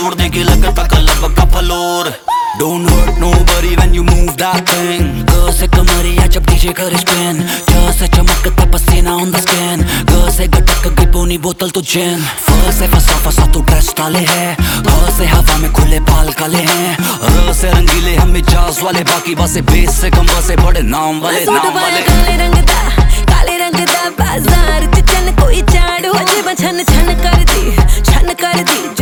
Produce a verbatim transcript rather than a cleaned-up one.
छोड़ देगी लगता कलब का floor. Don't hurt nobody when you move that thing। Girl से कमरिया जब डीजे कर स्पिन, च से चमकता पसीना on the skin। Girl से गटक गई पूनी बोतल तो जिन। फ से फसा फसा तो ड्रेस डाले है, ह से हवा में खुले बाल काले हैं, र से रंगीले हम मिजाज वाले, बाकी बासे बेस से कम बसे बड़े नाम वाले नाम वाले। काले रंग दा काले रंग दा बाजार च चन कोई झाड़ू अजब छन छन कर दी छन कर दी